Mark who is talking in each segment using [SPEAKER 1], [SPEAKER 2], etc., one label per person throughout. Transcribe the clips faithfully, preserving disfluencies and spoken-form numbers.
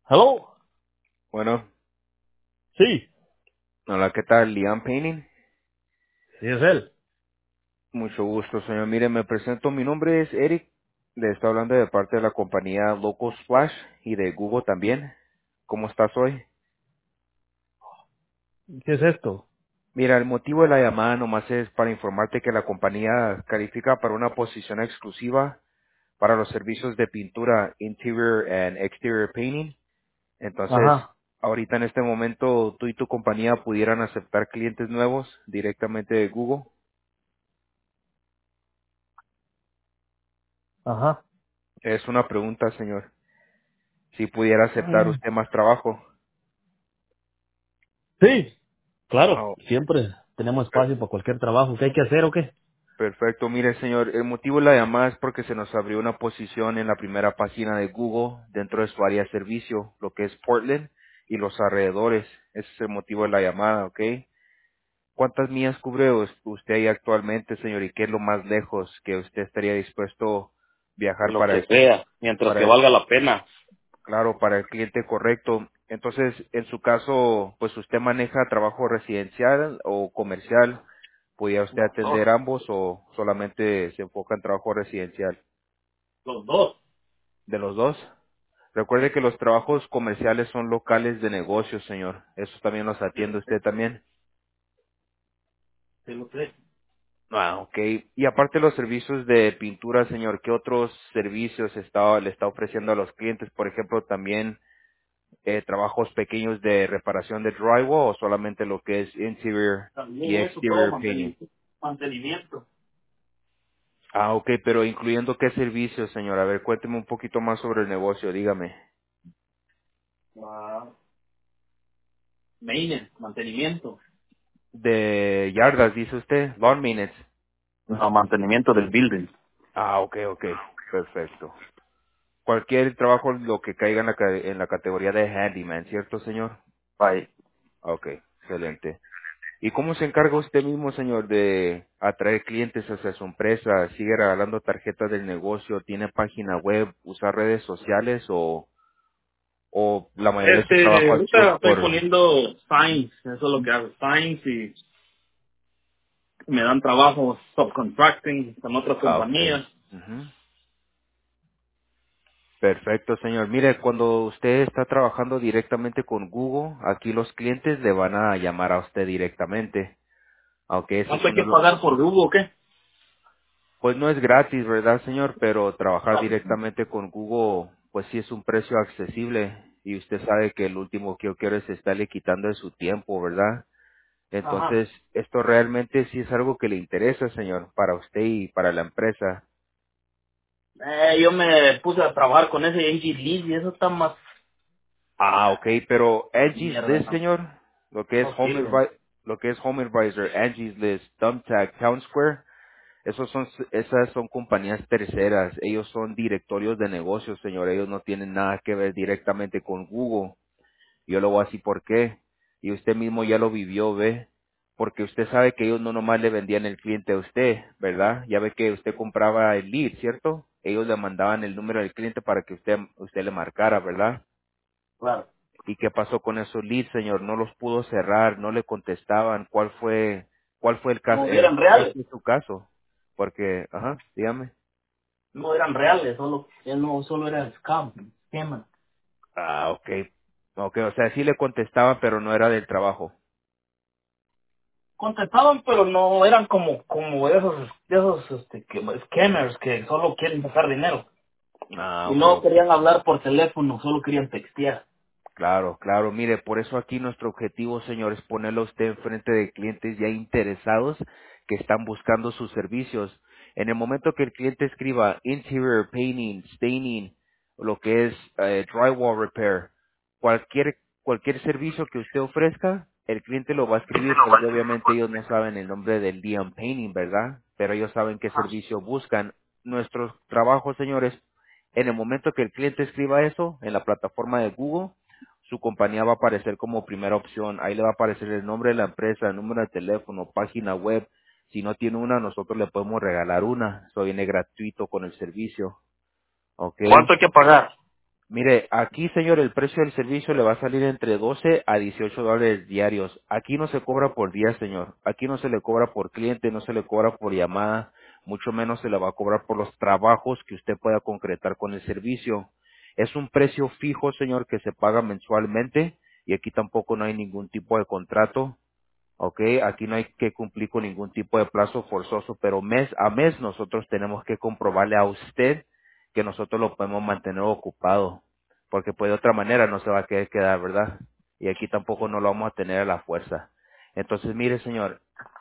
[SPEAKER 1] Hello.
[SPEAKER 2] Bueno,
[SPEAKER 1] Sí,
[SPEAKER 2] hola, ¿qué tal? Liam Painting.
[SPEAKER 1] sí es él.
[SPEAKER 2] Mucho gusto, señor. Mire, me presento. Mi nombre es Eric. Le estoy hablando de parte de la compañía Local Splash y de Google también. ¿Cómo estás hoy?
[SPEAKER 1] ¿Qué es esto?
[SPEAKER 2] Mira, el motivo de la llamada nomás es para informarte que la compañía califica para una posición exclusiva para los servicios de pintura Interior and Exterior Painting. Entonces,
[SPEAKER 1] Ajá,
[SPEAKER 2] ahorita en este momento tú y tu compañía pudieran aceptar clientes nuevos directamente de Google.
[SPEAKER 1] ajá.
[SPEAKER 2] Es una pregunta, señor. Si pudiera aceptar
[SPEAKER 1] Mm.
[SPEAKER 2] usted más trabajo.
[SPEAKER 1] Sí, claro.
[SPEAKER 2] Oh,
[SPEAKER 1] Siempre tenemos
[SPEAKER 2] per-
[SPEAKER 1] espacio para cualquier trabajo. ¿Qué hay que hacer o qué?
[SPEAKER 2] perfecto. Mire, señor, el motivo de la llamada es porque se nos abrió una posición en la primera página de Google dentro de su área de servicio, lo que es Portland y los alrededores. Ese es el motivo de la llamada, ¿ok? ¿Cuántas millas cubre us- usted ahí actualmente, señor? ¿Y qué es lo más lejos que usted estaría dispuesto a viajar
[SPEAKER 1] Lo
[SPEAKER 2] para
[SPEAKER 1] que
[SPEAKER 2] el,
[SPEAKER 1] sea, mientras que
[SPEAKER 2] para
[SPEAKER 1] valga la pena.
[SPEAKER 2] claro, para el cliente correcto? Entonces, en su caso, pues usted maneja trabajo residencial o comercial. ¿Podría usted
[SPEAKER 1] Los
[SPEAKER 2] atender
[SPEAKER 1] dos.
[SPEAKER 2] ambos o solamente se enfoca en trabajo residencial?
[SPEAKER 1] Los dos.
[SPEAKER 2] De los dos. Recuerde que los trabajos comerciales son locales de negocios, señor. Eso también los
[SPEAKER 1] Sí, lo
[SPEAKER 2] atiende
[SPEAKER 1] sé.
[SPEAKER 2] usted también.
[SPEAKER 1] Sí, lo sé.
[SPEAKER 2] Ah, ok. Y aparte de los servicios de pintura, señor, ¿qué otros servicios está, le está ofreciendo a los clientes? Por ejemplo, también eh, trabajos pequeños de reparación de drywall o solamente lo que es interior y
[SPEAKER 1] También eso, todo
[SPEAKER 2] exterior painting.
[SPEAKER 1] mantenimiento. Mantenimiento.
[SPEAKER 2] Ah, ok, pero incluyendo qué servicios, señor. A ver, cuénteme un poquito más sobre el negocio, dígame.
[SPEAKER 1] Ah, maintenance, mantenimiento.
[SPEAKER 2] De yardas, dice usted, lawn maintenance.
[SPEAKER 1] No, mantenimiento del building.
[SPEAKER 2] Ah, ok, ok, perfecto. Cualquier trabajo, lo que caiga en la, ca- en la categoría de handyman, ¿cierto, señor?
[SPEAKER 1] Bye.
[SPEAKER 2] Ok, excelente. ¿Y cómo se encarga usted mismo, señor, de atraer clientes hacia su empresa? ¿Sigue regalando tarjetas del negocio? ¿Tiene página web? ¿Usa redes sociales? ¿O, o la mayoría de su
[SPEAKER 1] Este,
[SPEAKER 2] trabajo ha sido
[SPEAKER 1] ahorita estoy
[SPEAKER 2] por...
[SPEAKER 1] poniendo signs, eso es lo que hago, signs y me dan trabajo subcontracting con otras
[SPEAKER 2] Ah, ok.
[SPEAKER 1] compañías.
[SPEAKER 2] Ujú. Perfecto, señor. Mire, cuando usted está trabajando directamente con Google, aquí los clientes le van a llamar a usted directamente. Aunque ese
[SPEAKER 1] ¿Cuánto
[SPEAKER 2] es
[SPEAKER 1] hay
[SPEAKER 2] uno
[SPEAKER 1] que
[SPEAKER 2] de los...
[SPEAKER 1] pagar por Google o qué?
[SPEAKER 2] Pues no es gratis, ¿verdad, señor? Pero trabajar
[SPEAKER 1] Ah,
[SPEAKER 2] directamente con Google, pues sí es un precio accesible. Y usted sabe que el último que yo quiero es estarle quitando de su tiempo, ¿verdad?
[SPEAKER 1] ajá.
[SPEAKER 2] Entonces, esto realmente sí es algo que le interesa, señor, para usted y para la empresa.
[SPEAKER 1] Eh, yo me puse a trabajar con ese Angie Lee y eso está más
[SPEAKER 2] Ah, ok, pero Angie's
[SPEAKER 1] mierda,
[SPEAKER 2] List,
[SPEAKER 1] no,
[SPEAKER 2] señor, lo que es
[SPEAKER 1] no
[SPEAKER 2] Home
[SPEAKER 1] sirven.
[SPEAKER 2] Advi- lo que es Home Advisor, Angie's List, Thumbtack, Town Square, esos son, esas son compañías terceras, ellos son directorios de negocios, señor, ellos no tienen nada que ver directamente con Google. Yo lo voy a decir por qué, y usted mismo ya lo vivió, ve, porque usted sabe que ellos no nomás le vendían el cliente a usted, ¿verdad? Ya ve que usted compraba el lead, ¿cierto? Ellos le mandaban el número del cliente para que usted, usted le marcara, ¿verdad?
[SPEAKER 1] Claro.
[SPEAKER 2] ¿Y qué pasó con esos leads, señor? No los pudo cerrar, no le contestaban. ¿Cuál fue, cuál fue el caso,
[SPEAKER 1] No
[SPEAKER 2] el,
[SPEAKER 1] eran
[SPEAKER 2] cuál
[SPEAKER 1] reales,
[SPEAKER 2] fue su caso? Porque, ajá, dígame.
[SPEAKER 1] no eran reales, solo, él no, solo era scam, scam.
[SPEAKER 2] Ah, okay. Okay, o sea, sí le contestaban, pero no era del trabajo.
[SPEAKER 1] Contestaban, pero no eran como, como esos, esos, este, que, scammers que solo quieren sacar dinero.
[SPEAKER 2] Ah,
[SPEAKER 1] Y
[SPEAKER 2] okay,
[SPEAKER 1] no
[SPEAKER 2] okay.
[SPEAKER 1] querían hablar por teléfono, solo querían textear.
[SPEAKER 2] Claro, claro. Mire, por eso aquí nuestro objetivo, señor, es ponerlo a usted enfrente de clientes ya interesados que están buscando sus servicios. En el momento que el cliente escriba interior painting, staining, lo que es eh, drywall repair, cualquier cualquier servicio que usted ofrezca, el cliente lo va a escribir porque obviamente ellos no saben el nombre del D M painting, ¿verdad? Pero ellos saben qué servicio buscan. Nuestro trabajo, señores, en el momento que el cliente escriba eso en la plataforma de Google, su compañía va a aparecer como primera opción. Ahí le va a aparecer el nombre de la empresa, el número de teléfono, página web. Si no tiene una, nosotros le podemos regalar una. Eso viene gratuito con el servicio. ¿Ok?
[SPEAKER 1] ¿Cuánto hay que pagar?
[SPEAKER 2] Mire, aquí, señor, el precio del servicio le va a salir entre doce a dieciocho dólares diarios. Aquí no se cobra por día, señor. Aquí no se le cobra por cliente, no se le cobra por llamada, mucho menos se le va a cobrar por los trabajos que usted pueda concretar con el servicio. Es un precio fijo, señor, que se paga mensualmente y aquí tampoco no hay ningún tipo de contrato. Ok, aquí no hay que cumplir con ningún tipo de plazo forzoso, pero mes a mes nosotros tenemos que comprobarle a usted que nosotros lo podemos mantener ocupado, porque pues de otra manera no se va a querer quedar, ¿verdad? Y aquí tampoco no lo vamos a tener a la fuerza. Entonces, mire, señor,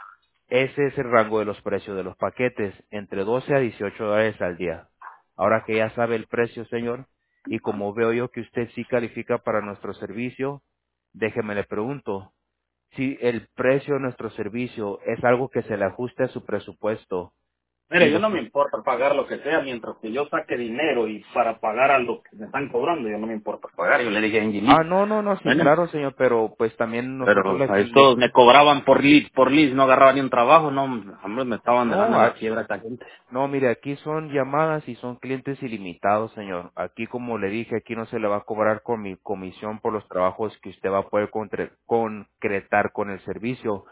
[SPEAKER 2] ese es el rango de los precios de los paquetes, entre doce a dieciocho dólares al día. Ahora que ya sabe el precio, señor, y como veo yo que usted sí califica para nuestro servicio, déjeme le pregunto, si el precio de nuestro servicio es algo que se le ajuste a su presupuesto y
[SPEAKER 1] Mire, yo
[SPEAKER 2] los
[SPEAKER 1] no me importa pagar lo que sea mientras que yo saque dinero y para pagar a lo que me están cobrando, yo no me importa pagar. Yo le dije a
[SPEAKER 2] ah
[SPEAKER 1] Angelito.
[SPEAKER 2] no no no sí
[SPEAKER 1] Bueno,
[SPEAKER 2] claro señor pero pues también nosotros
[SPEAKER 1] pero
[SPEAKER 2] le,
[SPEAKER 1] ahí
[SPEAKER 2] le-
[SPEAKER 1] todos me cobraban por leads, por leads, no agarraba ni un trabajo, no, hombre, me estaban dejando
[SPEAKER 2] no
[SPEAKER 1] en la
[SPEAKER 2] a-
[SPEAKER 1] quiebra esta gente.
[SPEAKER 2] no mire aquí son llamadas y son clientes ilimitados señor aquí como le dije aquí no se le va a cobrar con mi comisión por los trabajos que usted va a poder contre- concretar con el servicio.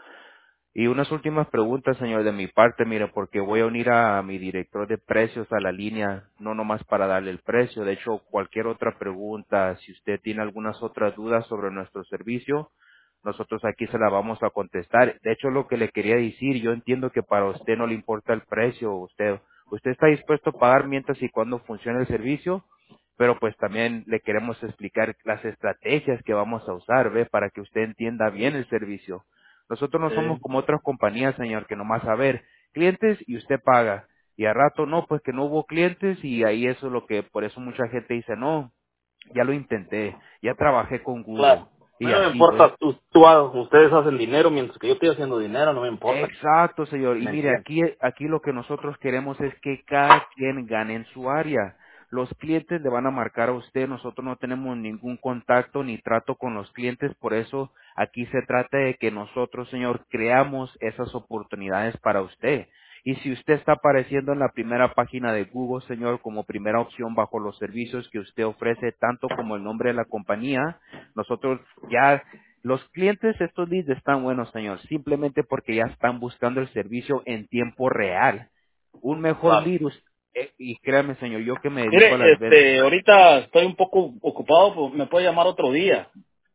[SPEAKER 2] Y unas últimas preguntas, señor, de mi parte, mire, porque voy a unir a mi director de precios a la línea, no nomás para darle el precio, de hecho, cualquier otra pregunta, si usted tiene algunas otras dudas sobre nuestro servicio, nosotros aquí se la vamos a contestar. De hecho, lo que le quería decir, yo entiendo que para usted no le importa el precio, usted, usted está dispuesto a pagar mientras y cuando funcione el servicio, pero pues también le queremos explicar las estrategias que vamos a usar, ¿ve? Para que usted entienda bien el servicio. Nosotros no somos
[SPEAKER 1] Sí,
[SPEAKER 2] como otras compañías, señor, que nomás a ver, clientes y usted paga. Y a rato no, pues que no hubo clientes y ahí eso es lo que, por eso mucha gente dice, no, ya lo intenté, ya trabajé con Google.
[SPEAKER 1] claro. A
[SPEAKER 2] Y
[SPEAKER 1] mí no me
[SPEAKER 2] así, ¿ve?
[SPEAKER 1] importa, tú, tú ha- ustedes hacen dinero mientras que yo estoy haciendo dinero, no me importa.
[SPEAKER 2] Exacto, señor. Y
[SPEAKER 1] ¿Me
[SPEAKER 2] mire,
[SPEAKER 1] entiendes?
[SPEAKER 2] aquí, aquí lo que nosotros queremos es que cada quien gane en su área. Los clientes le van a marcar a usted, nosotros no tenemos ningún contacto ni trato con los clientes, por eso aquí se trata de que nosotros, señor, creamos esas oportunidades para usted. Y si usted está apareciendo en la primera página de Google, señor, como primera opción bajo los servicios que usted ofrece, tanto como el nombre de la compañía, nosotros ya los clientes, estos leads están buenos, señor, simplemente porque ya están buscando el servicio en tiempo real. Un mejor
[SPEAKER 1] Claro.
[SPEAKER 2] lead, us- eh, y créame, señor, yo que me dedico a
[SPEAKER 1] Mire,
[SPEAKER 2] las ventas,
[SPEAKER 1] este, ahorita estoy un poco ocupado, pues me puede llamar otro día.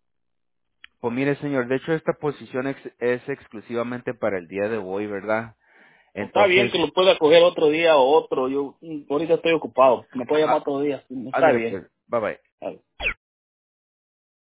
[SPEAKER 2] pues mire, señor, de hecho esta posición ex- es exclusivamente para el día de hoy, ¿verdad?
[SPEAKER 1] O está bien
[SPEAKER 2] Entonces,
[SPEAKER 1] que lo pueda coger otro día o otro. Yo mm, ahorita estoy ocupado. Me puede llamar
[SPEAKER 2] ah,
[SPEAKER 1] otro día. Sí, está
[SPEAKER 2] ándale
[SPEAKER 1] bien.
[SPEAKER 2] pues, bye bye.
[SPEAKER 1] Está bien.